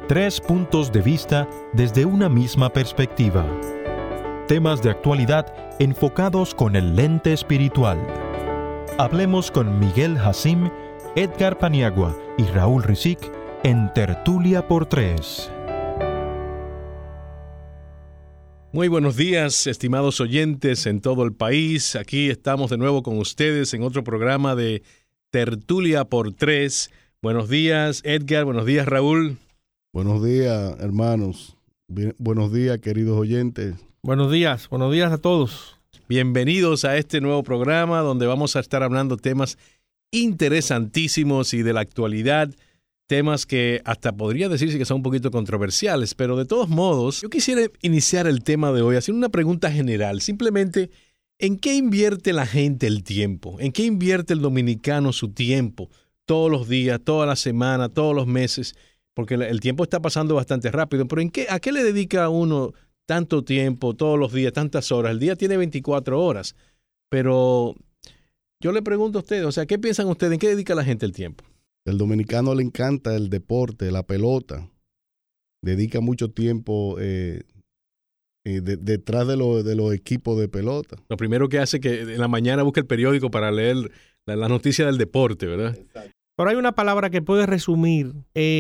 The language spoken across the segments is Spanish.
3 puntos de vista desde una misma perspectiva. Temas de actualidad enfocados con el lente espiritual. Hablemos con Miguel Hasim, Edgar Paniagua y Raúl Rizik en Tertulia por Tres. Muy buenos días, estimados oyentes en todo el país. Aquí estamos de nuevo con ustedes en otro programa de Tertulia por Tres. Buenos días, Edgar. Buenos días, Raúl. Buenos días, hermanos. Buenos días, queridos oyentes. Buenos días a todos. Bienvenidos a este nuevo programa donde vamos a estar hablando temas interesantísimos y de la actualidad, temas que hasta podría decirse que son un poquito controversiales, pero de todos modos, yo quisiera iniciar el tema de hoy haciendo una pregunta general, simplemente, ¿en qué invierte la gente el tiempo? ¿En qué invierte el dominicano su tiempo? Todos los días, toda la semana, todos los meses, porque el tiempo está pasando bastante rápido, pero ¿a qué le dedica uno tanto tiempo, todos los días, tantas horas? El día tiene 24 horas, pero yo le pregunto a ustedes, o sea, ¿qué piensan ustedes? ¿En qué dedica la gente el tiempo? El dominicano le encanta el deporte, la pelota. Dedica mucho tiempo detrás de los equipos de pelota. Lo primero que hace es que en la mañana busca el periódico para leer la noticia del deporte, ¿verdad? Exacto. Pero hay una palabra que puede resumir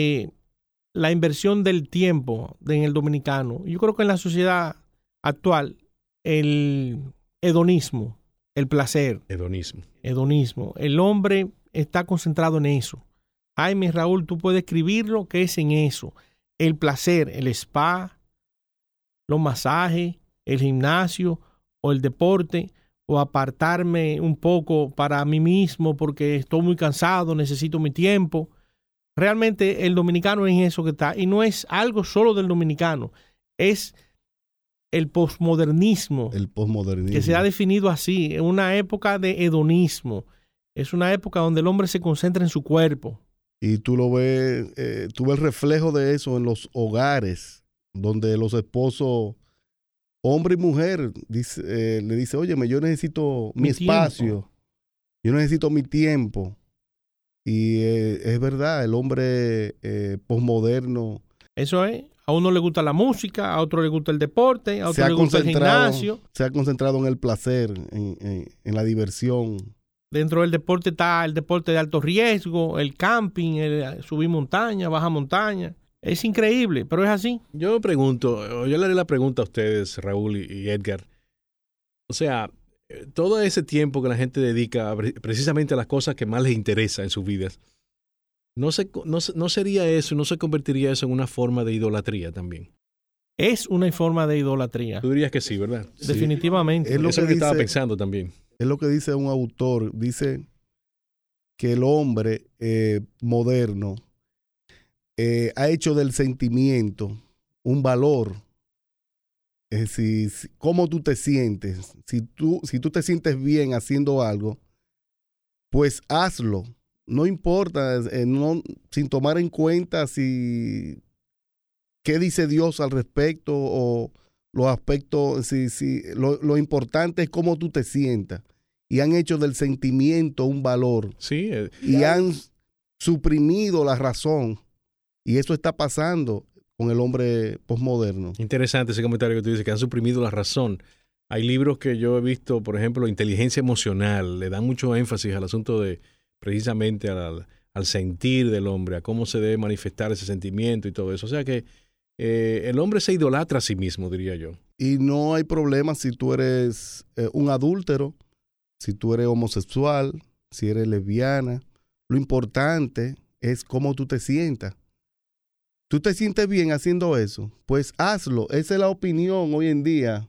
la inversión del tiempo en el dominicano. Yo creo que en la sociedad actual, el hedonismo, el placer. Hedonismo. El hombre está concentrado en eso. Jaime, Raúl, tú puedes escribirlo, que es en eso. El placer, el spa, los masajes, el gimnasio o el deporte, o apartarme un poco para mí mismo porque estoy muy cansado, necesito mi tiempo. Realmente el dominicano es eso que está, y no es algo solo del dominicano, es el posmodernismo. Que se ha definido así, en una época de hedonismo. Es una época donde el hombre se concentra en su cuerpo. Y tú lo ves, tú ves el reflejo de eso en los hogares, donde los esposos, hombre y mujer, le dice, óyeme, yo necesito mi espacio, yo necesito mi tiempo. Y es verdad, el hombre posmoderno. Eso es. A uno le gusta la música, a otro le gusta el deporte, a otro le gusta el gimnasio. Se ha concentrado en el placer, en la diversión. Dentro del deporte está el deporte de alto riesgo, el camping, el subir montaña, bajar montaña. Es increíble, pero es así. Yo le haré la pregunta a ustedes, Raúl y Edgar. O sea, todo ese tiempo que la gente dedica precisamente a las cosas que más les interesa en sus vidas, ¿no sería eso, no se convertiría eso en una forma de idolatría también? Es una forma de idolatría. Tú dirías que sí, ¿verdad? Definitivamente. Sí. Eso es lo que estaba pensando también. Es lo que dice un autor, dice que el hombre moderno ha hecho del sentimiento un valor. Es decir, cómo tú te sientes. Si tú te sientes bien haciendo algo, pues hazlo. No importa, sin tomar en cuenta qué dice Dios al respecto o los aspectos. Lo importante es cómo tú te sientas. Y han hecho del sentimiento un valor. Sí. Y han suprimido la razón. Y eso está pasando con el hombre posmoderno. Interesante ese comentario que tú dices, que han suprimido la razón. Hay libros que yo he visto, por ejemplo, inteligencia emocional, le dan mucho énfasis al asunto de, precisamente al sentir del hombre, a cómo se debe manifestar ese sentimiento y todo eso. O sea que el hombre se idolatra a sí mismo, diría yo. Y no hay problema si tú eres un adúltero, si tú eres homosexual, si eres lesbiana. Lo importante es cómo tú te sientas. ¿Tú te sientes bien haciendo eso? Pues hazlo. Esa es la opinión hoy en día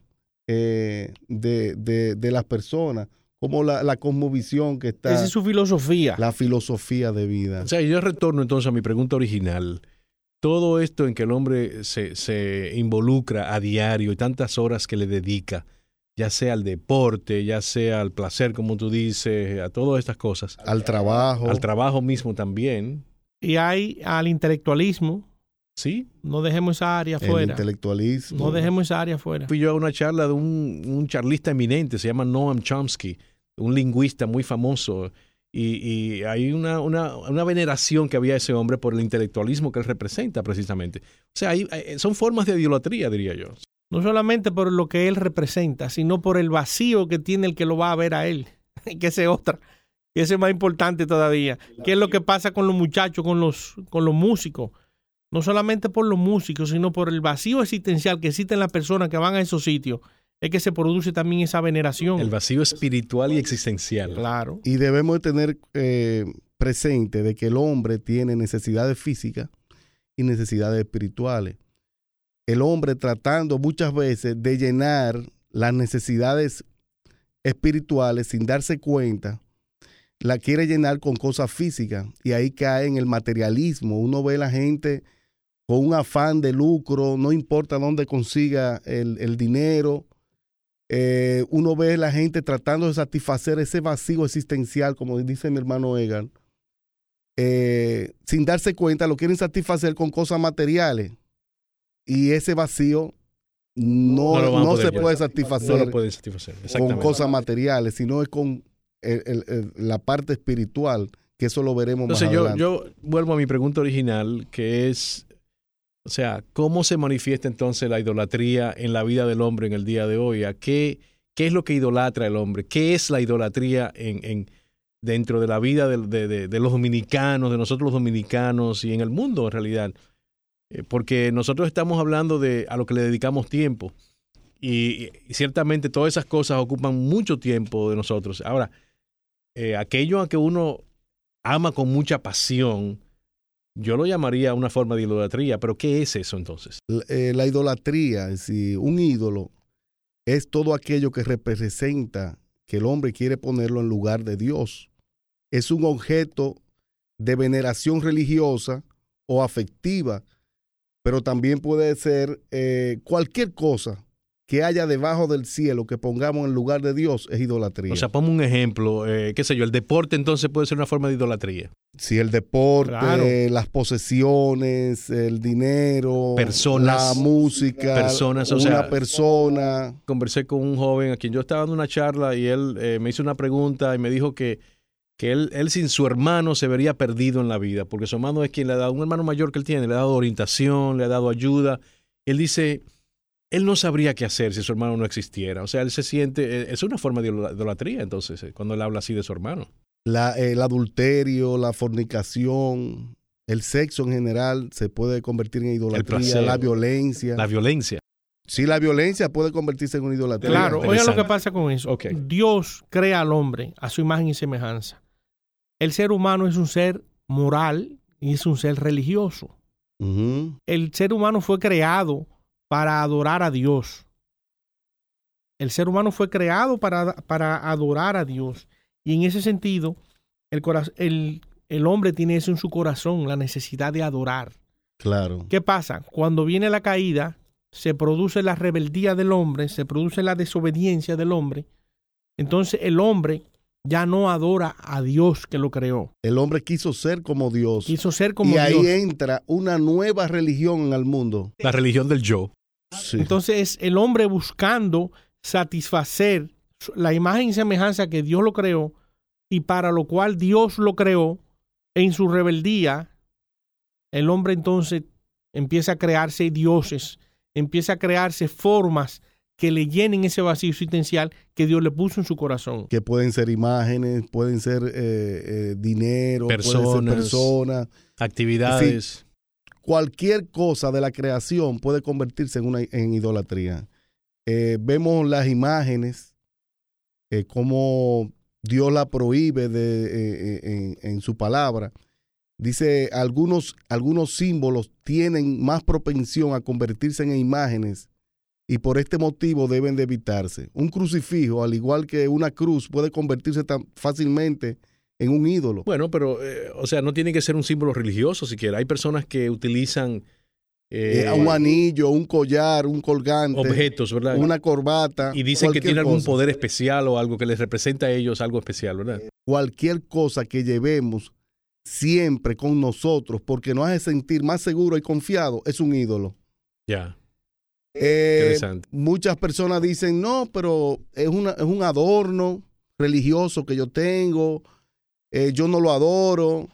de las personas, como la cosmovisión que está. Esa es su filosofía. La filosofía de vida. O sea, yo retorno entonces a mi pregunta original. Todo esto en que el hombre se involucra a diario y tantas horas que le dedica, ya sea al deporte, ya sea al placer, como tú dices, a todas estas cosas. Al trabajo. Al trabajo mismo también. Y hay al intelectualismo. Sí. No dejemos esa área fuera. El intelectualismo. No dejemos esa área fuera. Fui yo a una charla de un charlista eminente, se llama Noam Chomsky, un lingüista muy famoso, y hay una veneración que había a ese hombre por el intelectualismo que él representa precisamente. O sea, son formas de idolatría, diría yo. No solamente por lo que él representa, sino por el vacío que tiene el que lo va a ver a él, que ese es otra. Y ese es más importante todavía. ¿Qué es lo que pasa con los muchachos, con los músicos? No solamente por los músicos, sino por el vacío existencial que existe en las personas que van a esos sitios, es que se produce también esa veneración. El vacío espiritual y existencial. Claro. Y debemos tener presente de que el hombre tiene necesidades físicas y necesidades espirituales. El hombre tratando muchas veces de llenar las necesidades espirituales sin darse cuenta, la quiere llenar con cosas físicas y ahí cae en el materialismo. Uno ve a la gente con un afán de lucro, no importa dónde consiga el dinero. Uno ve a la gente tratando de satisfacer ese vacío existencial, como dice mi hermano Edgar, sin darse cuenta lo quieren satisfacer con cosas materiales y ese vacío no se puede satisfacer, no lo pueden satisfacer con cosas materiales, sino es con la parte espiritual, que eso lo veremos más adelante. Entonces yo vuelvo a mi pregunta original, que es, o sea, ¿cómo se manifiesta entonces la idolatría en la vida del hombre en el día de hoy? ¿A qué es lo que idolatra el hombre? ¿Qué es la idolatría dentro de la vida de los dominicanos, de nosotros los dominicanos y en el mundo en realidad? Porque nosotros estamos hablando a lo que le dedicamos tiempo y ciertamente todas esas cosas ocupan mucho tiempo de nosotros. Ahora, aquello a que uno ama con mucha pasión, yo lo llamaría una forma de idolatría, pero ¿qué es eso entonces? La idolatría, es decir, un ídolo, es todo aquello que representa que el hombre quiere ponerlo en lugar de Dios. Es un objeto de veneración religiosa o afectiva, pero también puede ser cualquier cosa que haya debajo del cielo que pongamos en lugar de Dios es idolatría. O sea, ponme un ejemplo, qué sé yo, el deporte entonces puede ser una forma de idolatría. Sí, el deporte, claro, las posesiones, el dinero, personas, la música, personas, una persona. Conversé con un joven a quien yo estaba dando una charla y él me hizo una pregunta y me dijo que él sin su hermano se vería perdido en la vida, porque su hermano es quien le ha dado, un hermano mayor que él tiene, le ha dado orientación, le ha dado ayuda. Él dice, él no sabría qué hacer si su hermano no existiera. O sea, él se siente, es una forma de idolatría entonces, cuando él habla así de su hermano. El adulterio, la fornicación, el sexo en general se puede convertir en idolatría, placer, la violencia. La violencia. Sí, la violencia puede convertirse en una idolatría. Claro, oiga lo que pasa con eso. Okay. Dios crea al hombre a su imagen y semejanza. El ser humano es un ser moral y es un ser religioso. Uh-huh. El ser humano fue creado para adorar a Dios. El ser humano fue creado para adorar a Dios. Y en ese sentido, el hombre tiene eso en su corazón, la necesidad de adorar. Claro. ¿Qué pasa? Cuando viene la caída, se produce la rebeldía del hombre, se produce la desobediencia del hombre. Entonces el hombre ya no adora a Dios que lo creó. El hombre quiso ser como Dios. Quiso ser como Dios. Y ahí entra una nueva religión en el mundo. La religión del yo. Sí. Entonces es el hombre buscando satisfacer la imagen y semejanza que Dios lo creó y para lo cual Dios lo creó. En su rebeldía, el hombre entonces empieza a crearse dioses, empieza a crearse formas que le llenen ese vacío existencial que Dios le puso en su corazón. Que pueden ser imágenes, pueden ser dinero, pueden ser personas, actividades. Es decir, cualquier cosa de la creación puede convertirse en idolatría. Vemos las imágenes, cómo Dios la prohíbe en su palabra. Dice, algunos símbolos tienen más propensión a convertirse en imágenes y por este motivo deben de evitarse. Un crucifijo, al igual que una cruz, puede convertirse tan fácilmente en un ídolo. Bueno, pero, o sea, no tiene que ser un símbolo religioso siquiera. Hay personas que utilizan un anillo, un collar, un colgante, objetos, ¿verdad? Una corbata. Y dicen que tiene algún cosa. poder especial o algo que les representa a ellos algo especial, ¿verdad? Cualquier cosa que llevemos siempre con nosotros porque nos hace sentir más seguro y confiado es un ídolo. Ya. Interesante. Muchas personas dicen, no, pero es un adorno religioso que yo tengo. yo no lo adoro.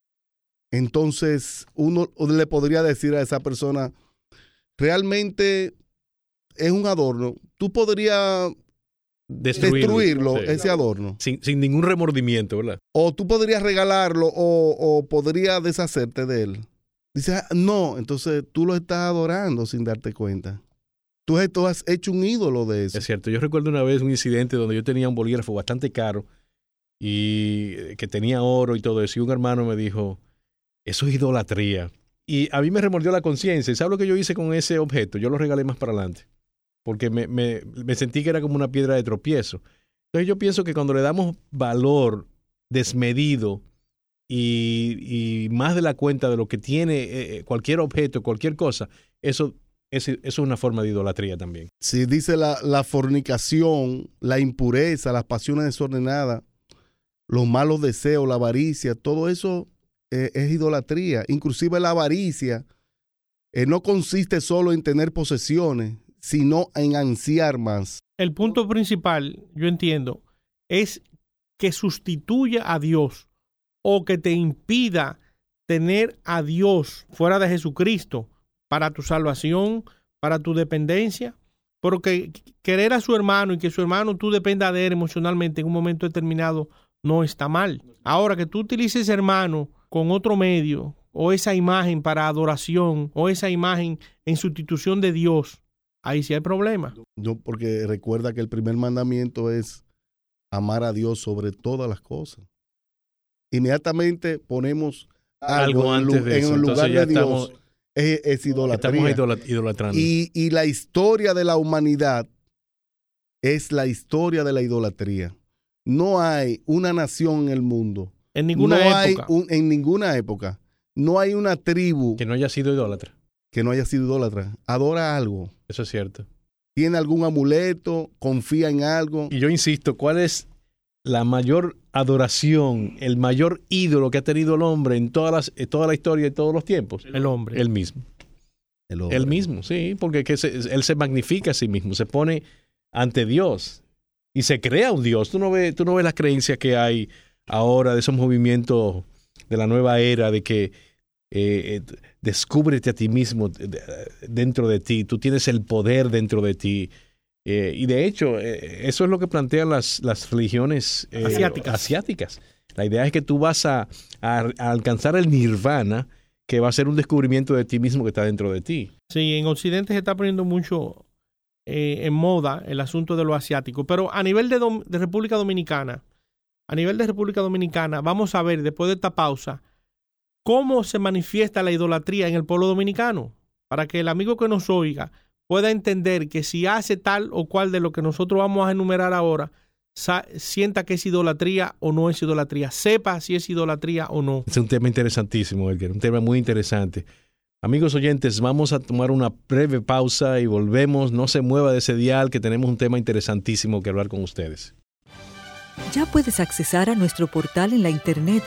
Entonces uno le podría decir a esa persona, realmente es un adorno. Tú podrías destruirlo, sí, ese adorno. Sin ningún remordimiento, ¿verdad? O tú podrías regalarlo o podrías deshacerte de él. Dice, no, entonces tú lo estás adorando sin darte cuenta. Tú has hecho un ídolo de eso. Es cierto. Yo recuerdo una vez un incidente donde yo tenía un bolígrafo bastante caro y que tenía oro y todo eso. Y un hermano me dijo, eso es idolatría. Y a mí me remordió la conciencia. ¿Y sabes lo que yo hice con ese objeto? Yo lo regalé más para adelante. Porque me sentí que era como una piedra de tropiezo. Entonces yo pienso que cuando le damos valor desmedido y más de la cuenta de lo que tiene cualquier objeto, cualquier cosa, eso es una forma de idolatría también. Sí, dice la fornicación, la impureza, las pasiones desordenadas, los malos deseos, la avaricia, todo eso es idolatría. Inclusive la avaricia no consiste solo en tener posesiones, sino en ansiar más. El punto principal, yo entiendo, es que sustituya a Dios o que te impida tener a Dios fuera de Jesucristo para tu salvación, para tu dependencia. Porque querer a su hermano y que su hermano tú dependas de él emocionalmente en un momento determinado no está mal. Ahora que tú utilices hermano con otro medio o esa imagen para adoración o esa imagen en sustitución de Dios, ahí sí hay problema. No, porque recuerda que el primer mandamiento es amar a Dios sobre todas las cosas. Inmediatamente ponemos algo en el lugar de Dios. Es idolatría. Estamos idolatrando. Y la historia de la humanidad es la historia de la idolatría. No hay una nación en el mundo. En ninguna época. En ninguna época. No hay una tribu que no haya sido idólatra. Adora algo. Eso es cierto. Tiene algún amuleto, confía en algo. Y yo insisto, ¿cuál es la mayor adoración, el mayor ídolo que ha tenido el hombre en toda la historia de todos los tiempos? El hombre. El mismo. El mismo, sí, porque él se magnifica a sí mismo, se pone ante Dios y se crea un Dios. Tú no ves las creencias que hay ahora de esos movimientos de la nueva era de que descúbrete a ti mismo dentro de ti, tú tienes el poder dentro de ti. Y de hecho, eso es lo que plantean las religiones asiáticas. La idea es que tú vas a alcanzar el nirvana, que va a ser un descubrimiento de ti mismo que está dentro de ti. Sí, en Occidente se está poniendo mucho en moda el asunto de lo asiático, pero a nivel de República Dominicana, vamos a ver, después de esta pausa, cómo se manifiesta la idolatría en el pueblo dominicano, para que el amigo que nos oiga pueda entender que si hace tal o cual de lo que nosotros vamos a enumerar ahora, sienta que es idolatría o no es idolatría, sepa si es idolatría o no. Es un tema interesantísimo, Edgar, un tema muy interesante. Amigos oyentes, vamos a tomar una breve pausa y volvemos. No se mueva de ese dial, que tenemos un tema interesantísimo que hablar con ustedes. Ya puedes accesar a nuestro portal en la internet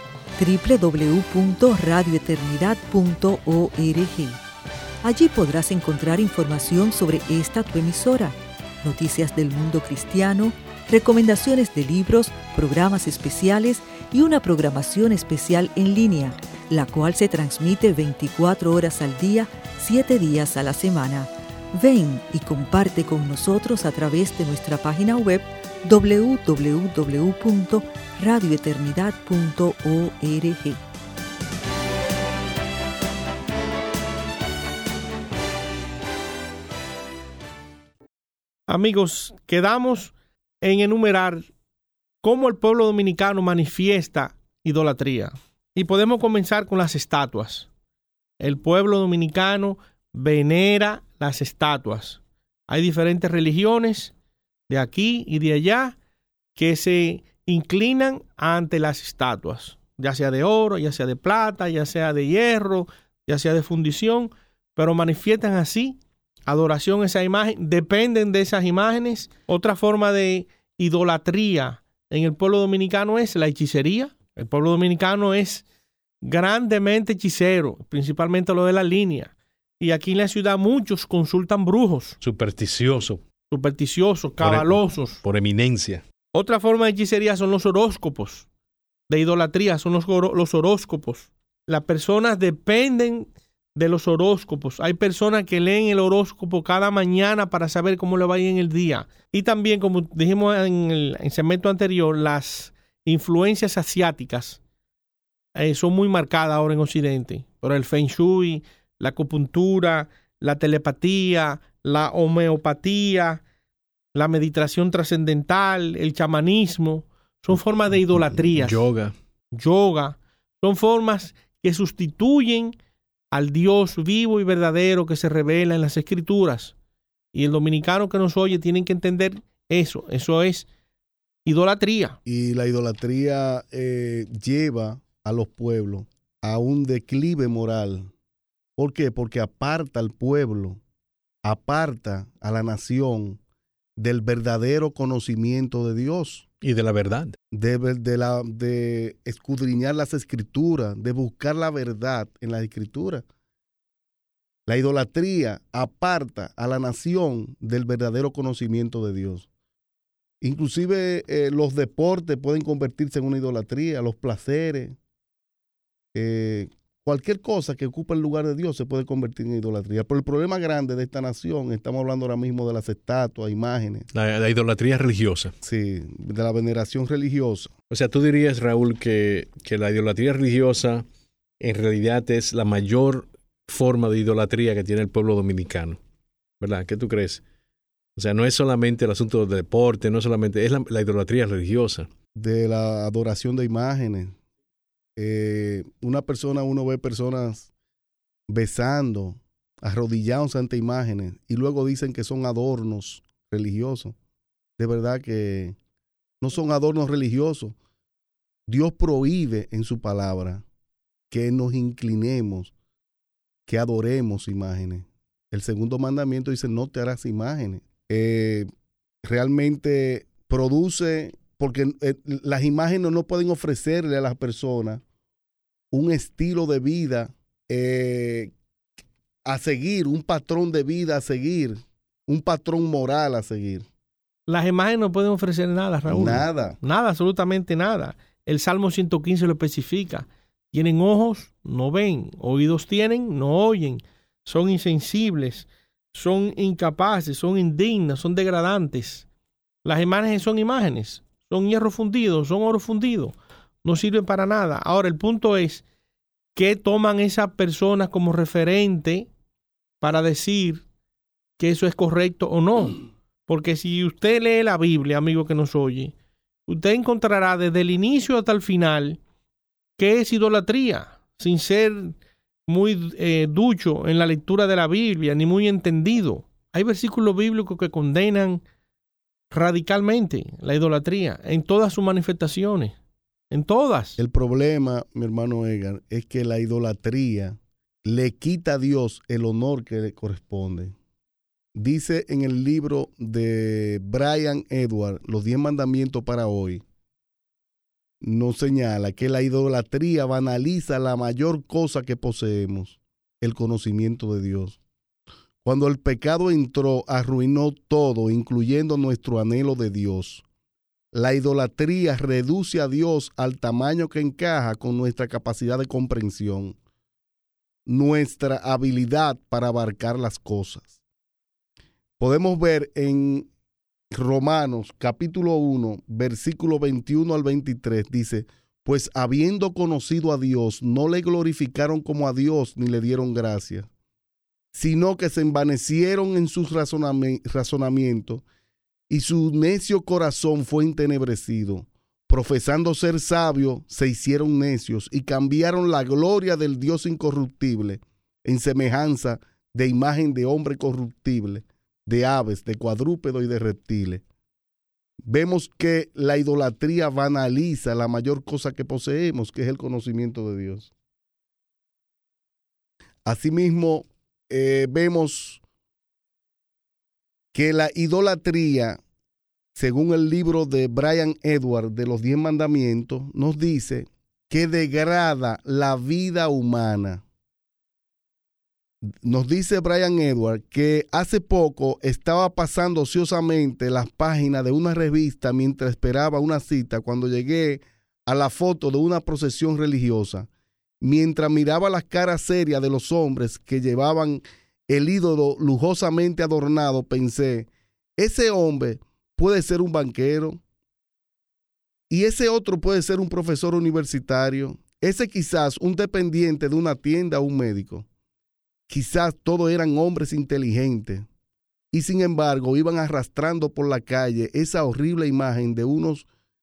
www.radioeternidad.org. Allí podrás encontrar información sobre esta tu emisora, noticias del mundo cristiano, recomendaciones de libros, programas especiales y una programación especial en línea, la cual se transmite 24 horas al día, 7 días a la semana. Ven y comparte con nosotros a través de nuestra página web www.radioeternidad.org. Amigos, quedamos en enumerar cómo el pueblo dominicano manifiesta idolatría. Y podemos comenzar con las estatuas. El pueblo dominicano venera las estatuas. Hay diferentes religiones de aquí y de allá que se inclinan ante las estatuas, ya sea de oro, ya sea de plata, ya sea de hierro, ya sea de fundición, pero manifiestan así adoración a esa imagen, dependen de esas imágenes. Otra forma de idolatría en el pueblo dominicano es la hechicería. El pueblo dominicano es grandemente hechicero, principalmente lo de la línea. Y aquí en la ciudad muchos consultan brujos. Supersticiosos, cabalosos. Por eminencia. Otra forma de hechicería son los horóscopos. de idolatría son los horóscopos. Las personas dependen de los horóscopos. Hay personas que leen el horóscopo cada mañana para saber cómo le va a ir en el día. Y también, como dijimos en el segmento anterior, las influencias asiáticas son muy marcadas ahora en Occidente. Por el Feng Shui, la acupuntura, la telepatía, la homeopatía, la meditación trascendental, el chamanismo. Son formas de idolatría. Yoga. Son formas que sustituyen al Dios vivo y verdadero que se revela en las Escrituras. Y el dominicano que nos oye tiene que entender eso. Eso es idolatría. Y la idolatría lleva a los pueblos a un declive moral. ¿Por qué? Porque aparta al pueblo, aparta a la nación del verdadero conocimiento de Dios. Y de la verdad. De escudriñar las Escrituras, de buscar la verdad en las Escrituras. La idolatría aparta a la nación del verdadero conocimiento de Dios. Inclusive los deportes pueden convertirse en una idolatría, los placeres. Cualquier cosa que ocupe el lugar de Dios se puede convertir en idolatría. Pero el problema grande de esta nación, estamos hablando ahora mismo de las estatuas, imágenes. La idolatría religiosa. Sí, de la veneración religiosa. O sea, tú dirías, Raúl, que la idolatría religiosa en realidad es la mayor forma de idolatría que tiene el pueblo dominicano, ¿verdad? ¿Qué tú crees? O sea, no es solamente el asunto del deporte, no solamente, es la idolatría religiosa. De la adoración de imágenes. Uno ve personas besando, arrodillados ante imágenes y luego dicen que son adornos religiosos. De verdad que no son adornos religiosos. Dios prohíbe en su palabra que nos inclinemos, que adoremos imágenes. El segundo mandamiento dice: no te harás imágenes. Realmente produce, porque las imágenes no pueden ofrecerle a las personas un estilo de vida a seguir, un patrón de vida a seguir, un patrón moral a seguir. Las imágenes no pueden ofrecer nada, Raúl. Nada. Nada, absolutamente nada. El Salmo 115 lo especifica. Tienen ojos, no ven. Oídos tienen, no oyen. Son insensibles, son incapaces, son indignas, son degradantes. Las imágenes son imágenes. Son hierro fundido, son oro fundido. No sirven para nada. Ahora, el punto es que toman esas personas como referente para decir que eso es correcto o no. Porque si usted lee la Biblia, amigo que nos oye, usted encontrará desde el inicio hasta el final que es idolatría, sin ser muy ducho en la lectura de la Biblia, ni muy entendido. Hay versículos bíblicos que condenan radicalmente la idolatría en todas sus manifestaciones, en todas. El problema, mi hermano Edgar, es que la idolatría le quita a Dios el honor que le corresponde. Dice en el libro de Brian Edwards, Los 10 Mandamientos para hoy, nos señala que la idolatría banaliza la mayor cosa que poseemos, el conocimiento de Dios. Cuando el pecado entró, arruinó todo, incluyendo nuestro anhelo de Dios. La idolatría reduce a Dios al tamaño que encaja con nuestra capacidad de comprensión, nuestra habilidad para abarcar las cosas. Podemos ver en Romanos capítulo 1, versículo 21 al 23, dice: pues habiendo conocido a Dios, no le glorificaron como a Dios ni le dieron gracia, sino que se envanecieron en sus razonamientos y su necio corazón fue entenebrecido. Profesando ser sabios, se hicieron necios y cambiaron la gloria del Dios incorruptible en semejanza de imagen de hombre corruptible, de aves, de cuadrúpedos y de reptiles. Vemos que la idolatría banaliza la mayor cosa que poseemos, que es el conocimiento de Dios. Asimismo, vemos que la idolatría, según el libro de Brian Edwards de los 10 Mandamientos, nos dice que degrada la vida humana. Nos dice Brian Edwards que hace poco estaba pasando ociosamente las páginas de una revista mientras esperaba una cita cuando llegué a la foto de una procesión religiosa, mientras miraba las caras serias de los hombres que llevaban el ídolo lujosamente adornado, pensé, ese hombre puede ser un banquero y ese otro puede ser un profesor universitario, ese quizás un dependiente de una tienda o un médico. Quizás todos eran hombres inteligentes y sin embargo iban arrastrando por la calle esa horrible imagen de uno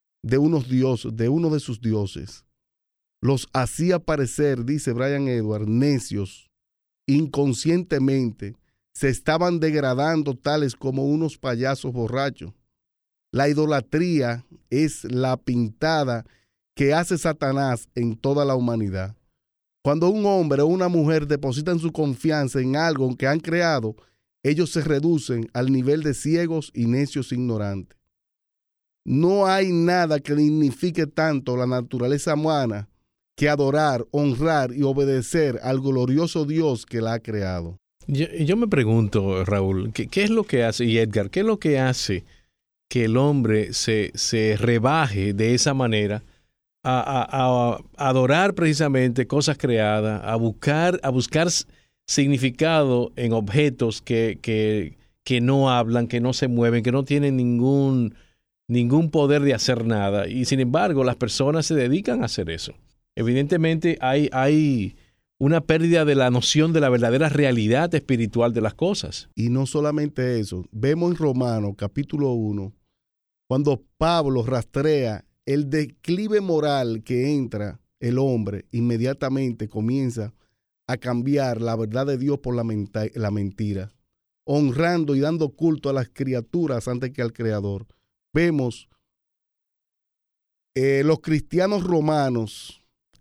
de sus dioses. Los hacía parecer, dice Brian Edwards, necios. Inconscientemente se estaban degradando tales como unos payasos borrachos. La idolatría es la pintada que hace Satanás en toda la humanidad. Cuando un hombre o una mujer depositan su confianza en algo que han creado, ellos se reducen al nivel de ciegos y necios ignorantes. No hay nada que dignifique tanto la naturaleza humana que adorar, honrar y obedecer al glorioso Dios que la ha creado. Yo me pregunto, Raúl, ¿qué es lo que hace, y Edgar, qué es lo que hace que el hombre se rebaje de esa manera a adorar precisamente cosas creadas, a buscar significado en objetos que no hablan, que no se mueven, que no tienen ningún poder de hacer nada? Y sin embargo, las personas se dedican a hacer eso. Evidentemente hay una pérdida de la noción de la verdadera realidad espiritual de las cosas. Y no solamente eso, vemos en Romanos capítulo 1, cuando Pablo rastrea el declive moral que entra el hombre, inmediatamente comienza a cambiar la verdad de Dios por la mentira, honrando y dando culto a las criaturas antes que al Creador. Vemos los cristianos romanos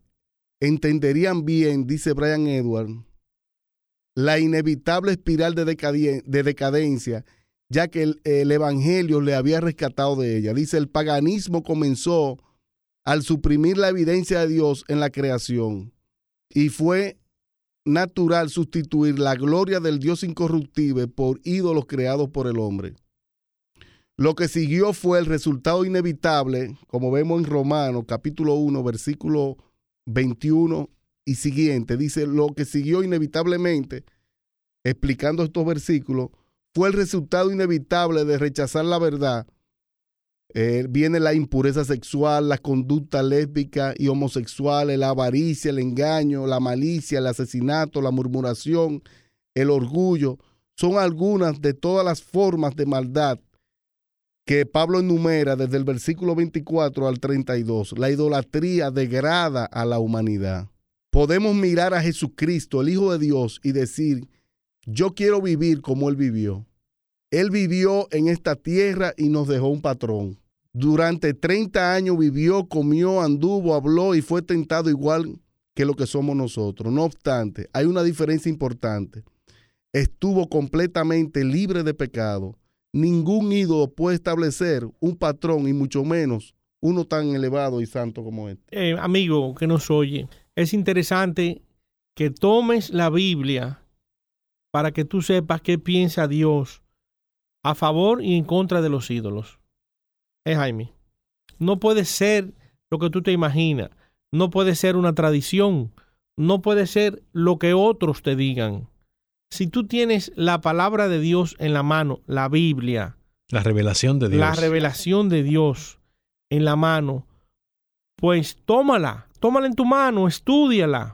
entenderían bien, dice Brian Edwards, la inevitable espiral de decadencia, ya que el evangelio le había rescatado de ella. Dice, el paganismo comenzó al suprimir la evidencia de Dios en la creación y fue natural sustituir la gloria del Dios incorruptible por ídolos creados por el hombre. Lo que siguió fue el resultado inevitable, como vemos en Romanos capítulo 1, versículo 21 y siguiente. Dice, lo que siguió inevitablemente, explicando estos versículos, fue el resultado inevitable de rechazar la verdad. Viene la impureza sexual, la conducta lésbica y homosexual, la avaricia, el engaño, la malicia, el asesinato, la murmuración, el orgullo. Son algunas de todas las formas de maldad que Pablo enumera desde el versículo 24 al 32. La idolatría degrada a la humanidad. Podemos mirar a Jesucristo, el Hijo de Dios, y decir, yo quiero vivir como Él vivió. Él vivió en esta tierra y nos dejó un patrón. Durante 30 años vivió, comió, anduvo, habló y fue tentado igual que lo que somos nosotros. No obstante, hay una diferencia importante. Estuvo completamente libre de pecado. Ningún ídolo puede establecer un patrón y mucho menos uno tan elevado y santo como este. Amigo que nos oye, es interesante que tomes la Biblia para que tú sepas qué piensa Dios a favor y en contra de los ídolos. Jaime, no puede ser lo que tú te imaginas, no puede ser una tradición, no puede ser lo que otros te digan. Si tú tienes la palabra de Dios en la mano, la Biblia, la revelación de Dios. La revelación de Dios en la mano, pues tómala en tu mano, estúdiala,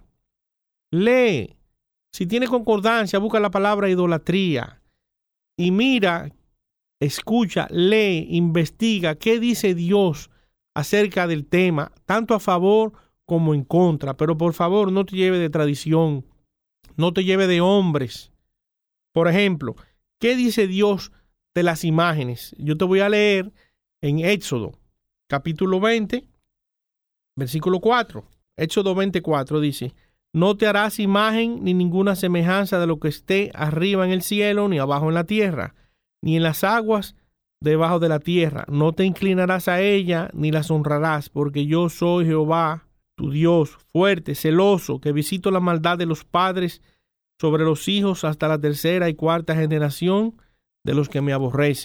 lee. Si tiene concordancia, busca la palabra idolatría y mira, escucha, lee, investiga qué dice Dios acerca del tema, tanto a favor como en contra. Pero por favor, no te lleve de tradición, no te lleve de hombres. Por ejemplo, ¿qué dice Dios de las imágenes? Yo te voy a leer en Éxodo, capítulo 20, versículo 4. Éxodo 24 dice, no te harás imagen ni ninguna semejanza de lo que esté arriba en el cielo, ni abajo en la tierra, ni en las aguas debajo de la tierra. No te inclinarás a ella, ni las honrarás, porque yo soy Jehová, tu Dios, fuerte, celoso, que visito la maldad de los padres sobre los hijos hasta la tercera y cuarta generación de los que me aborrecen.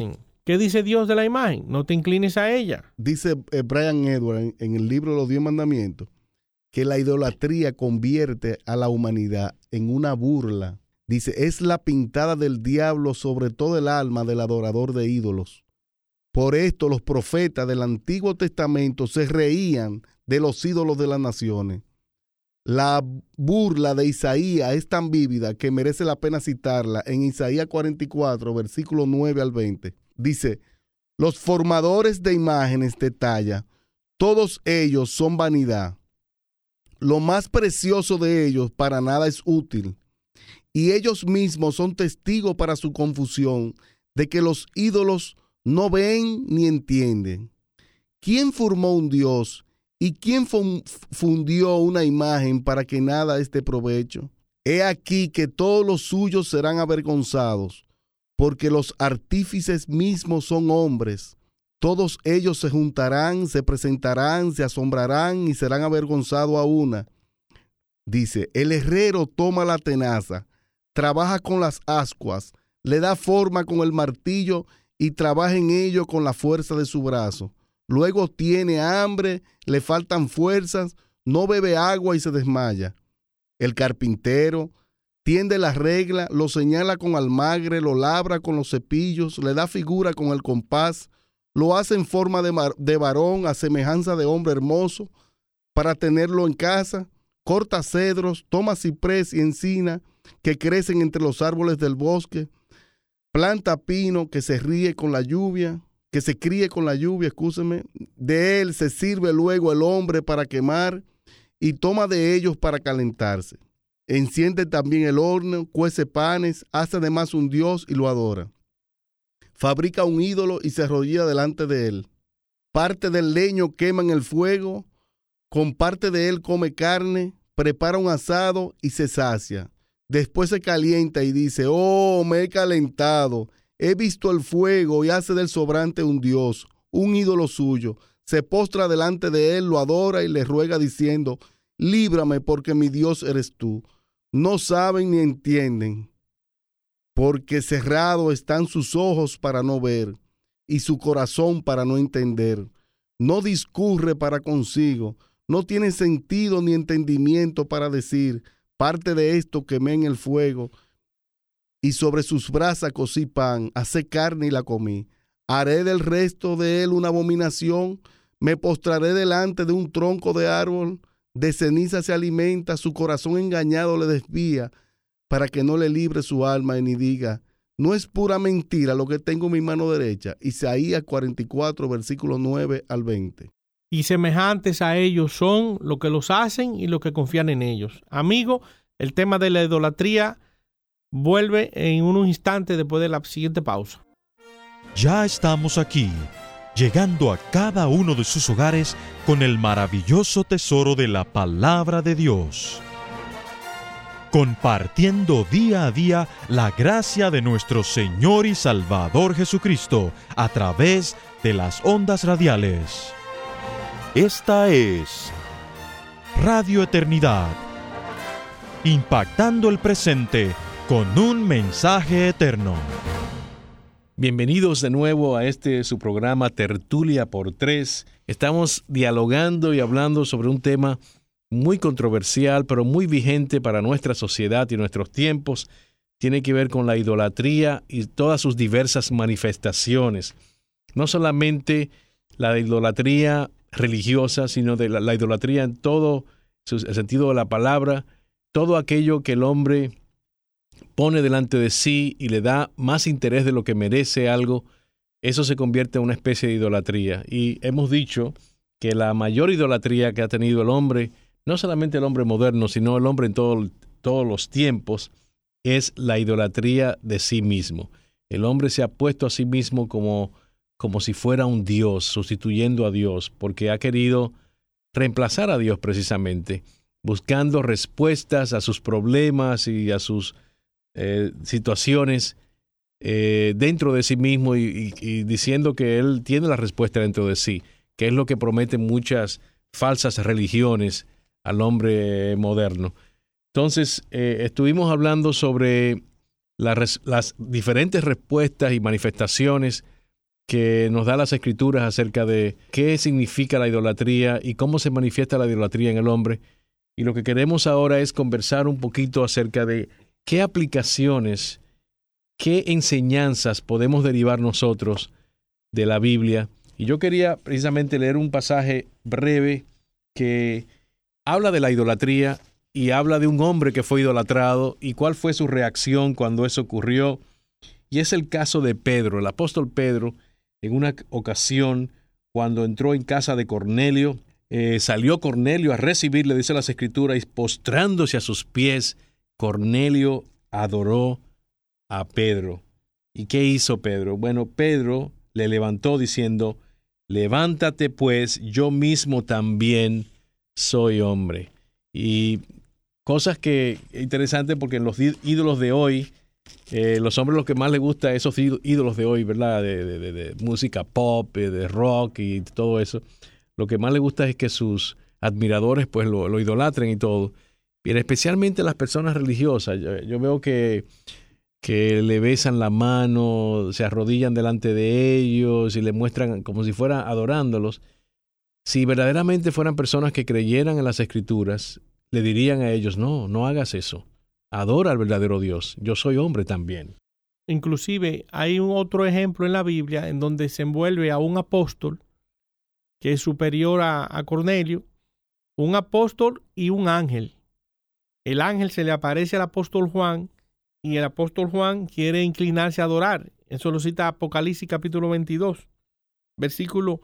¿Qué dice Dios de la imagen? No te inclines a ella. Dice Brian Edwards en el libro Los 10 Mandamientos que la idolatría convierte a la humanidad en una burla. Dice, es la pintada del diablo sobre todo el alma del adorador de ídolos. Por esto los profetas del Antiguo Testamento se reían de los ídolos de las naciones. La burla de Isaías es tan vívida que merece la pena citarla en Isaías 44, versículos 9 al 20. Dice, los formadores de imágenes de talla, todos ellos son vanidad. Lo más precioso de ellos para nada es útil. Y ellos mismos son testigos para su confusión de que los ídolos no ven ni entienden. ¿Quién formó un Dios y quién fundió una imagen para que nada esté provecho? He aquí que todos los suyos serán avergonzados, porque los artífices mismos son hombres. Todos ellos se juntarán, se presentarán, se asombrarán y serán avergonzados a una. Dice, el herrero toma la tenaza, trabaja con las ascuas, le da forma con el martillo y trabaja en ello con la fuerza de su brazo. Luego tiene hambre, le faltan fuerzas, no bebe agua y se desmaya. El carpintero tiende la regla, lo señala con almagre, lo labra con los cepillos, le da figura con el compás, lo hace en forma de varón a semejanza de hombre hermoso para tenerlo en casa. Corta cedros, toma ciprés y encina que crecen entre los árboles del bosque. Planta pino que se críe con la lluvia, De él se sirve luego el hombre para quemar y toma de ellos para calentarse. Enciende también el horno, cuece panes, hace además un dios y lo adora. Fabrica un ídolo y se arrodilla delante de él. Parte del leño quema en el fuego, con parte de él come carne, prepara un asado y se sacia. Después se calienta y dice, oh, me he calentado, he visto el fuego y hace del sobrante un dios, un ídolo suyo. Se postra delante de él, lo adora y le ruega diciendo, líbrame porque mi Dios eres tú. No saben ni entienden, porque cerrados están sus ojos para no ver y su corazón para no entender. No discurre para consigo, no tiene sentido ni entendimiento para decir, parte de esto quemé en el fuego y sobre sus brasas cocí pan, asé carne y la comí. Haré del resto de él una abominación, me postraré delante de un tronco de árbol, de ceniza se alimenta, su corazón engañado le desvía, para que no le libre su alma y ni diga, no es pura mentira lo que tengo en mi mano derecha. Isaías 44, versículos 9 al 20. Y semejantes a ellos son los que los hacen y los que confían en ellos. Amigo, el tema de la idolatría vuelve en un instante después de la siguiente pausa. Ya estamos aquí, llegando a cada uno de sus hogares con el maravilloso tesoro de la palabra de Dios, compartiendo día a día la gracia de nuestro Señor y Salvador Jesucristo a través de las ondas radiales. Esta es Radio Eternidad, impactando el presente con un mensaje eterno. Bienvenidos de nuevo a su programa Tertulia por Tres. Estamos dialogando y hablando sobre un tema muy controversial, pero muy vigente para nuestra sociedad y nuestros tiempos. Tiene que ver con la idolatría y todas sus diversas manifestaciones. No solamente la idolatría religiosa, sino de la idolatría en todo el sentido de la palabra, todo aquello que el hombre pone delante de sí y le da más interés de lo que merece algo, eso se convierte en una especie de idolatría. Y hemos dicho que la mayor idolatría que ha tenido el hombre, no solamente el hombre moderno, sino el hombre en todos los tiempos, es la idolatría de sí mismo. El hombre se ha puesto a sí mismo como si fuera un Dios, sustituyendo a Dios, porque ha querido reemplazar a Dios precisamente, buscando respuestas a sus problemas y a sus situaciones dentro de sí mismo y diciendo que Él tiene la respuesta dentro de sí, que es lo que prometen muchas falsas religiones al hombre moderno. Entonces, estuvimos hablando sobre las diferentes respuestas y manifestaciones que nos da las Escrituras acerca de qué significa la idolatría y cómo se manifiesta la idolatría en el hombre. Y lo que queremos ahora es conversar un poquito acerca de qué aplicaciones, qué enseñanzas podemos derivar nosotros de la Biblia. Y yo quería precisamente leer un pasaje breve que habla de la idolatría y habla de un hombre que fue idolatrado y cuál fue su reacción cuando eso ocurrió. Y es el caso de Pedro, el apóstol Pedro. En una ocasión, cuando entró en casa de Cornelio, salió Cornelio a recibirle, dice las Escrituras, y postrándose a sus pies, Cornelio adoró a Pedro. ¿Y qué hizo Pedro? Bueno, Pedro le levantó diciendo, levántate pues, yo mismo también soy hombre. Y cosas que interesantes porque en los ídolos de hoy, los hombres lo que más les gusta esos ídolos de hoy, ¿verdad? De música pop, de rock y todo eso. Lo que más les gusta es que sus admiradores pues lo idolatren y todo. Pero especialmente las personas religiosas. Yo veo que le besan la mano, se arrodillan delante de ellos y le muestran como si fueran adorándolos. Si verdaderamente fueran personas que creyeran en las Escrituras, le dirían a ellos, no hagas eso. Adora al verdadero Dios. Yo soy hombre también. Inclusive hay un otro ejemplo en la Biblia en donde se envuelve a un apóstol que es superior a Cornelio, un apóstol y un ángel. El ángel se le aparece al apóstol Juan y el apóstol Juan quiere inclinarse a adorar. Eso lo cita Apocalipsis capítulo 22, versículo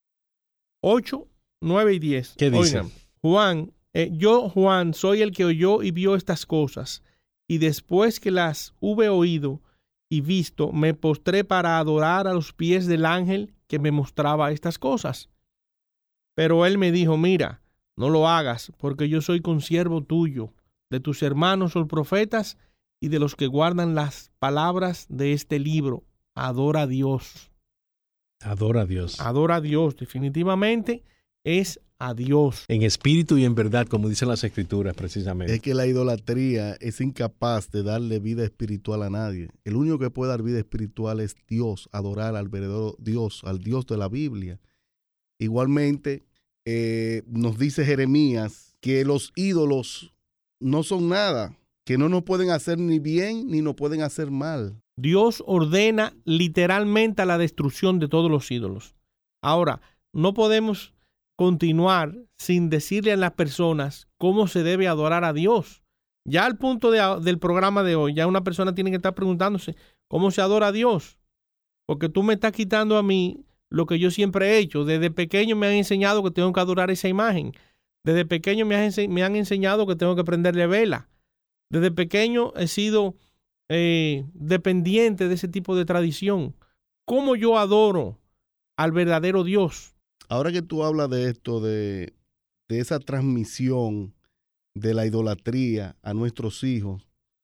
8, 9 y 10. ¿Qué dice? Oigan, yo, Juan, soy el que oyó y vio estas cosas, y después que las hube oído y visto, me postré para adorar a los pies del ángel que me mostraba estas cosas. Pero él me dijo, mira, no lo hagas, porque yo soy consiervo tuyo, de tus hermanos los profetas y de los que guardan las palabras de este libro. Adora a Dios. Adora a Dios. Adora a Dios, definitivamente es a Dios. En espíritu y en verdad, como dicen las Escrituras, precisamente. Es que la idolatría es incapaz de darle vida espiritual a nadie. El único que puede dar vida espiritual es Dios, adorar al verdadero Dios, al Dios de la Biblia. Igualmente, nos dice Jeremías que los ídolos no son nada, que no nos pueden hacer ni bien ni nos pueden hacer mal. Dios ordena literalmente la destrucción de todos los ídolos. Ahora, no podemos continuar sin decirle a las personas cómo se debe adorar a Dios. Ya al punto del programa de hoy, ya una persona tiene que estar preguntándose cómo se adora a Dios. Porque tú me estás quitando a mí lo que yo siempre he hecho. Desde pequeño me han enseñado que tengo que adorar esa imagen. Desde pequeño me han enseñado que tengo que prenderle vela. Desde pequeño he sido dependiente de ese tipo de tradición. ¿Cómo yo adoro al verdadero Dios? Ahora que tú hablas de esto, de esa transmisión de la idolatría a nuestros hijos,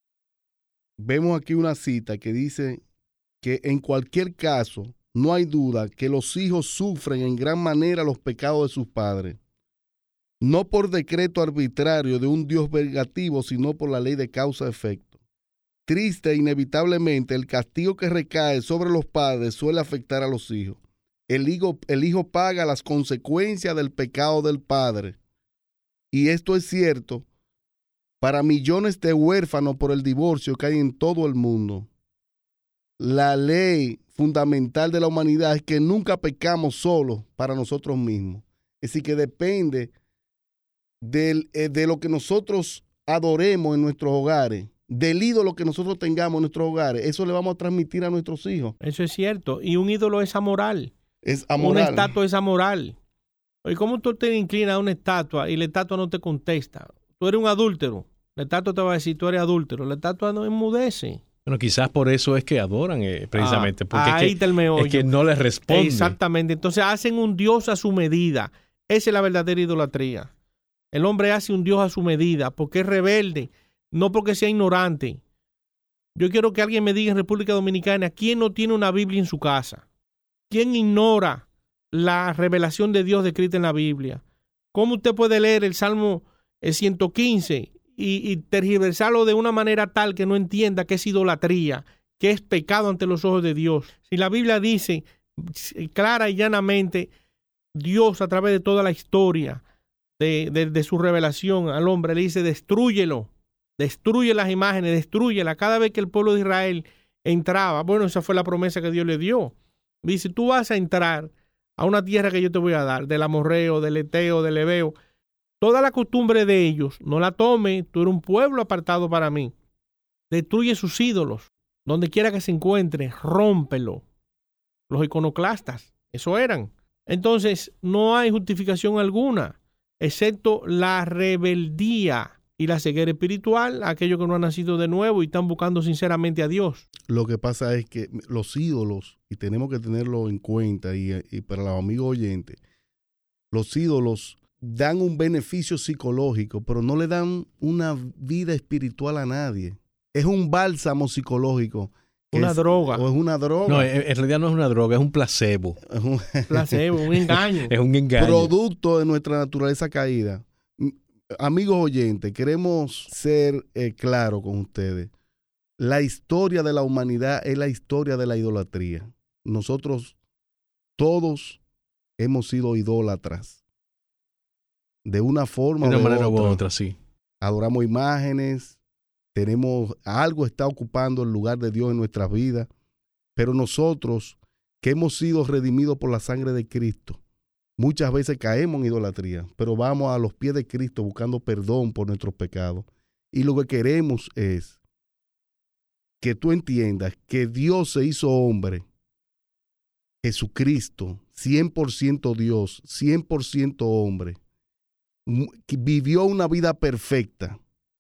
vemos aquí una cita que dice que en cualquier caso no hay duda que los hijos sufren en gran manera los pecados de sus padres, no por decreto arbitrario de un Dios vengativo, sino por la ley de causa-efecto. Triste e inevitablemente, el castigo que recae sobre los padres suele afectar a los hijos. El hijo paga las consecuencias del pecado del padre. Y esto es cierto para millones de huérfanos por el divorcio que hay en todo el mundo. La ley fundamental de la humanidad es que nunca pecamos solos para nosotros mismos. Es decir, que depende de lo que nosotros adoremos en nuestros hogares, del ídolo que nosotros tengamos en nuestros hogares. Eso le vamos a transmitir a nuestros hijos. Eso es cierto. Y un ídolo es amoral. Es amoral. Una estatua es amoral. Oye, ¿cómo tú te inclinas a una estatua y la estatua no te contesta? Tú eres un adúltero. La estatua te va a decir, tú eres adúltero. La estatua no enmudece. Bueno, quizás por eso es que adoran precisamente. Porque ahí está el meollo. Es que no les responde. Exactamente. Entonces hacen un Dios a su medida. Esa es la verdadera idolatría. El hombre hace un Dios a su medida porque es rebelde, no porque sea ignorante. Yo quiero que alguien me diga en República Dominicana, ¿quién no tiene una Biblia en su casa? ¿Quién ignora la revelación de Dios descrita en la Biblia? ¿Cómo usted puede leer el Salmo 115 y tergiversarlo de una manera tal que no entienda que es idolatría, que es pecado ante los ojos de Dios? Si la Biblia dice clara y llanamente, Dios a través de toda la historia de su revelación al hombre le dice: destrúyelo, destruye las imágenes, destrúyela. Cada vez que el pueblo de Israel entraba, bueno, esa fue la promesa que Dios le dio. Dice: tú vas a entrar a una tierra que yo te voy a dar, del amorreo, del eteo, del ebeo. Toda la costumbre de ellos, no la tome, tú eres un pueblo apartado para mí. Destruye sus ídolos, donde quiera que se encuentre, rómpelo. Los iconoclastas, eso eran. Entonces, no hay justificación alguna, excepto la rebeldía y la ceguera espiritual, aquellos que no han nacido de nuevo y están buscando sinceramente a Dios. Lo que pasa es que los ídolos, y tenemos que tenerlo en cuenta, y para los amigos oyentes, los ídolos dan un beneficio psicológico, pero no le dan una vida espiritual a nadie. Es un bálsamo psicológico. Una droga. O es una droga. No, en realidad no es una droga, es un placebo. Es un placebo, un engaño. Es un engaño. Producto de nuestra naturaleza caída. Amigos oyentes, queremos ser claros con ustedes. La historia de la humanidad es la historia de la idolatría. Nosotros todos hemos sido idólatras. De una forma o de manera u otra, sí. Adoramos imágenes, algo está ocupando el lugar de Dios en nuestras vidas, pero nosotros que hemos sido redimidos por la sangre de Cristo, muchas veces caemos en idolatría, pero vamos a los pies de Cristo buscando perdón por nuestros pecados. Y lo que queremos es que tú entiendas que Dios se hizo hombre, Jesucristo, 100% Dios, 100% hombre, vivió una vida perfecta,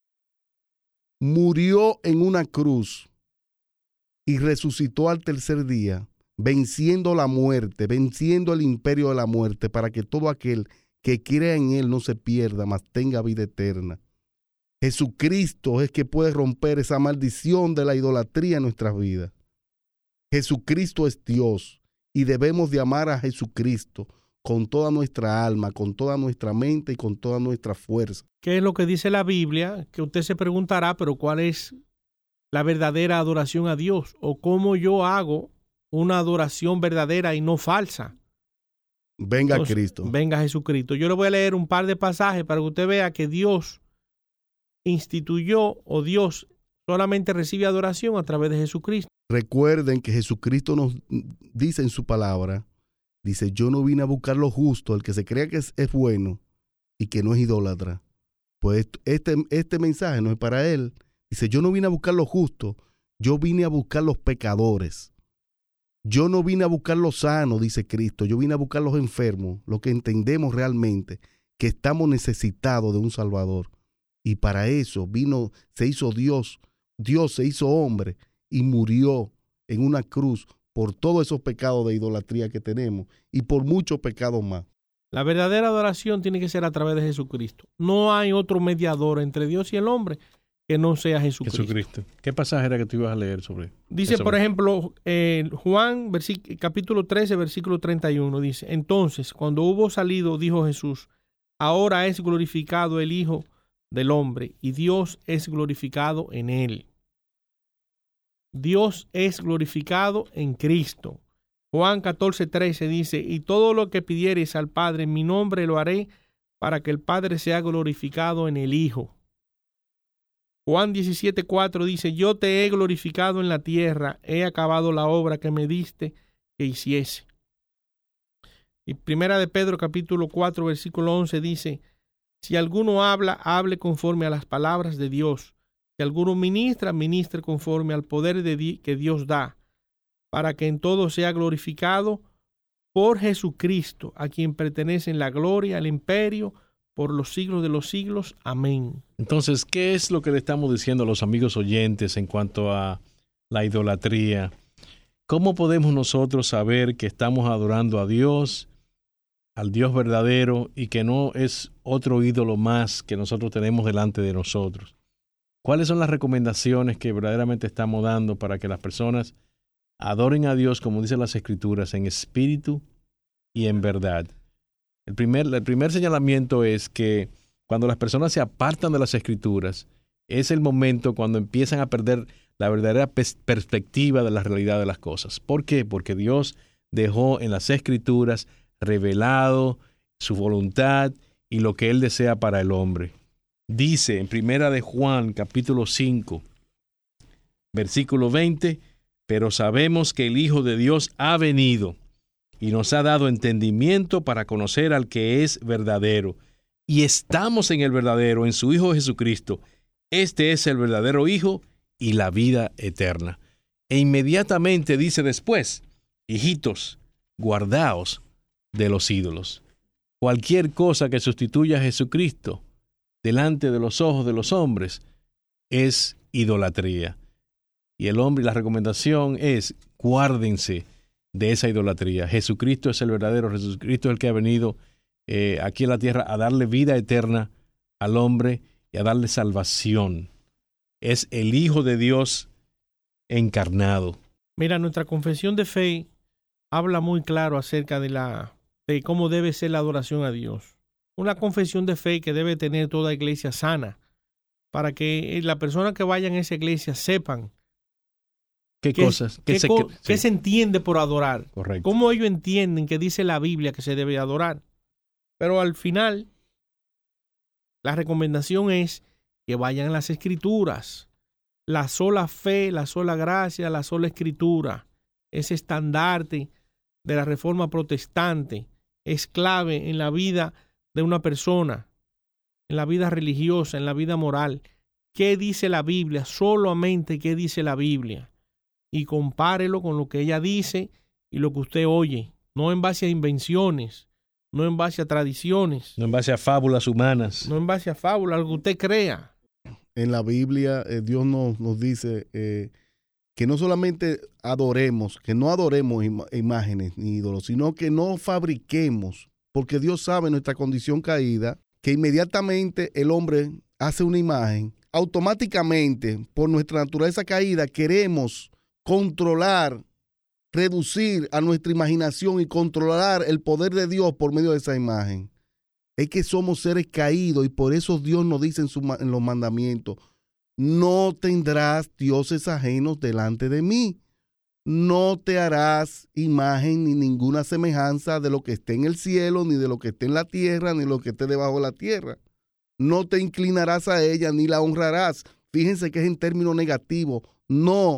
murió en una cruz y resucitó al tercer día, venciendo la muerte, venciendo el imperio de la muerte, para que todo aquel que crea en él no se pierda, mas tenga vida eterna. Jesucristo es que puede romper esa maldición de la idolatría en nuestras vidas. Jesucristo es Dios y debemos de amar a Jesucristo con toda nuestra alma, con toda nuestra mente y con toda nuestra fuerza. ¿Qué es lo que dice la Biblia? Que usted se preguntará, pero ¿cuál es la verdadera adoración a Dios? ¿O cómo yo hago una adoración verdadera y no falsa? Venga Cristo. Venga Jesucristo. Yo le voy a leer un par de pasajes para que usted vea que Dios instituyó, o Dios solamente recibe adoración a través de Jesucristo. Recuerden que Jesucristo nos dice en su palabra, dice: yo no vine a buscar lo justo, el que se crea que es bueno y que no es idólatra. Pues este mensaje no es para él. Dice: yo no vine a buscar lo justo, yo vine a buscar los pecadores. Yo no vine a buscar los sanos, dice Cristo, yo vine a buscar los enfermos, los que entendemos realmente que estamos necesitados de un Salvador. Y para eso se hizo Dios, Dios se hizo hombre y murió en una cruz por todos esos pecados de idolatría que tenemos y por muchos pecados más. La verdadera adoración tiene que ser a través de Jesucristo. No hay otro mediador entre Dios y el hombre que no sea Jesucristo. ¿Qué pasaje era que tú ibas a leer sobre? Dice, por ejemplo, Juan, capítulo 13, versículo 31, dice: entonces, cuando hubo salido, dijo Jesús: ahora es glorificado el Hijo del Hombre, y Dios es glorificado en él. Dios es glorificado en Cristo. Juan 14:13 dice: y todo lo que pidiereis al Padre en mi nombre lo haré, para que el Padre sea glorificado en el Hijo. Juan 17:4 dice: yo te he glorificado en la tierra, he acabado la obra que me diste que hiciese. Y primera de Pedro capítulo 4 versículo 11 dice: si alguno habla, hable conforme a las palabras de Dios. Si alguno ministra, ministre conforme al poder que Dios da, para que en todo sea glorificado por Jesucristo, a quien pertenecen la gloria, el imperio, por los siglos de los siglos. Amén. Entonces, ¿qué es lo que le estamos diciendo a los amigos oyentes en cuanto a la idolatría? ¿Cómo podemos nosotros saber que estamos adorando a Dios, al Dios verdadero, y que no es otro ídolo más que nosotros tenemos delante de nosotros? ¿Cuáles son las recomendaciones que verdaderamente estamos dando para que las personas adoren a Dios, como dicen las Escrituras, en espíritu y en verdad? El primer señalamiento es que cuando las personas se apartan de las Escrituras, es el momento cuando empiezan a perder la verdadera perspectiva de la realidad de las cosas. ¿Por qué? Porque Dios dejó en las Escrituras revelado su voluntad y lo que Él desea para el hombre. Dice en 1 de Juan, capítulo 5, versículo 20, pero sabemos que el Hijo de Dios ha venido y nos ha dado entendimiento para conocer al que es verdadero. Y estamos en el verdadero, en su Hijo Jesucristo. Este es el verdadero Hijo y la vida eterna. E inmediatamente dice después, hijitos, guardaos de los ídolos. Cualquier cosa que sustituya a Jesucristo delante de los ojos de los hombres es idolatría. Y el hombre, la recomendación es, guárdense de esa idolatría. Jesucristo es el verdadero, Jesucristo es el que ha venido aquí en la tierra a darle vida eterna al hombre y a darle salvación. Es el Hijo de Dios encarnado. Mira, nuestra confesión de fe habla muy claro acerca de cómo debe ser la adoración a Dios. Una confesión de fe que debe tener toda iglesia sana, para que la persona que vaya en esa iglesia sepan qué se entiende por adorar. Correcto. Cómo ellos entienden que dice la Biblia que se debe adorar. Pero al final, la recomendación es que vayan a las Escrituras. La sola fe, la sola gracia, la sola Escritura. Ese estandarte de la Reforma Protestante es clave en la vida de una persona, en la vida religiosa, en la vida moral. ¿Qué dice la Biblia? Solamente qué dice la Biblia. Y compárelo con lo que ella dice y lo que usted oye. No en base a invenciones, no en base a tradiciones. No en base a fábulas humanas. No en base a fábulas, lo que usted crea. En la Biblia, Dios nos dice que no solamente adoremos, que no adoremos imágenes ni ídolos, sino que no fabriquemos, porque Dios sabe nuestra condición caída, que inmediatamente el hombre hace una imagen, automáticamente, por nuestra naturaleza caída, queremos controlar, reducir a nuestra imaginación y controlar el poder de Dios por medio de esa imagen. Es que somos seres caídos y por eso Dios nos dice en los mandamientos, no tendrás dioses ajenos delante de mí. No te harás imagen ni ninguna semejanza de lo que esté en el cielo, ni de lo que esté en la tierra, ni de lo que esté debajo de la tierra. No te inclinarás a ella, ni la honrarás. Fíjense que es en términos negativos. No.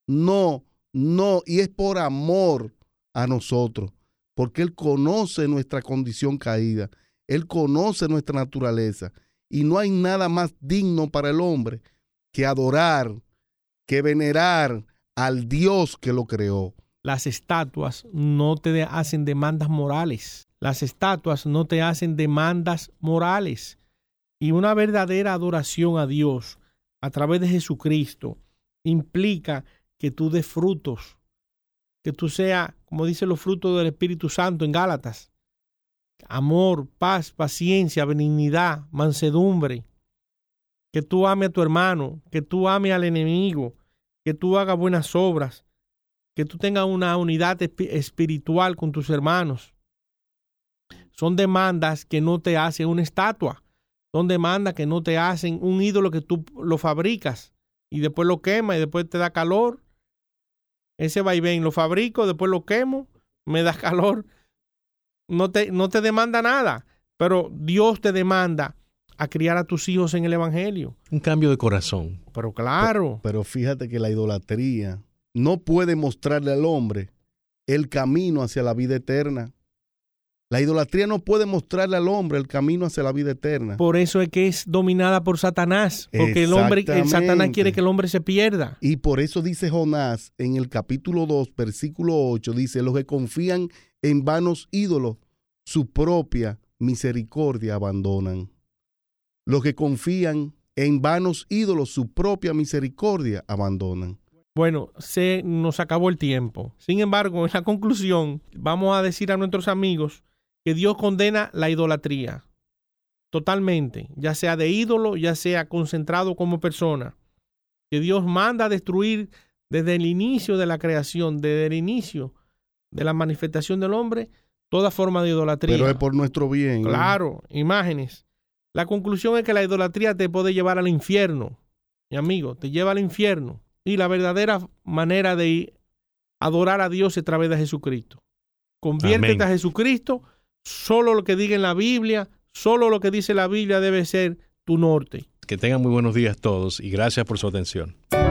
Y es por amor a nosotros, porque Él conoce nuestra condición caída. Él conoce nuestra naturaleza. Y no hay nada más digno para el hombre que adorar, que venerar al Dios que lo creó. Las estatuas no te hacen demandas morales. Las estatuas no te hacen demandas morales. Y una verdadera adoración a Dios a través de Jesucristo implica que tú des frutos. Que tú seas, como dicen los frutos del Espíritu Santo en Gálatas. Amor, paz, paciencia, benignidad, mansedumbre. Que tú ames a tu hermano, que tú ames al enemigo, que tú hagas buenas obras, que tú tengas una unidad espiritual con tus hermanos. Son demandas que no te hacen una estatua. Son demandas que no te hacen un ídolo que tú lo fabricas y después lo quemas y después te da calor. Ese vaivén lo fabrico, después lo quemo, me da calor. No te demanda nada, pero Dios te demanda a criar a tus hijos en el Evangelio. Un cambio de corazón. Pero claro. Pero fíjate que la idolatría no puede mostrarle al hombre el camino hacia la vida eterna. La idolatría no puede mostrarle al hombre el camino hacia la vida eterna. Por eso es que es dominada por Satanás. Porque el Satanás quiere que el hombre se pierda. Y por eso dice Jonás en el capítulo 2, versículo 8, dice, los que confían en vanos ídolos, su propia misericordia abandonan. Los que confían en vanos ídolos, su propia misericordia abandonan. Bueno, se nos acabó el tiempo. Sin embargo, en la conclusión, vamos a decir a nuestros amigos que Dios condena la idolatría totalmente, ya sea de ídolo, ya sea concentrado como persona. Que Dios manda a destruir desde el inicio de la creación, desde el inicio de la manifestación del hombre, toda forma de idolatría. Pero es por nuestro bien. Claro, imágenes. La conclusión es que la idolatría te puede llevar al infierno. Mi amigo, te lleva al infierno. Y la verdadera manera de adorar a Dios es a través de Jesucristo. Conviértete Amén. a Jesucristo. Solo lo que diga en la Biblia, solo lo que dice la Biblia debe ser tu norte. Que tengan muy buenos días todos y gracias por su atención.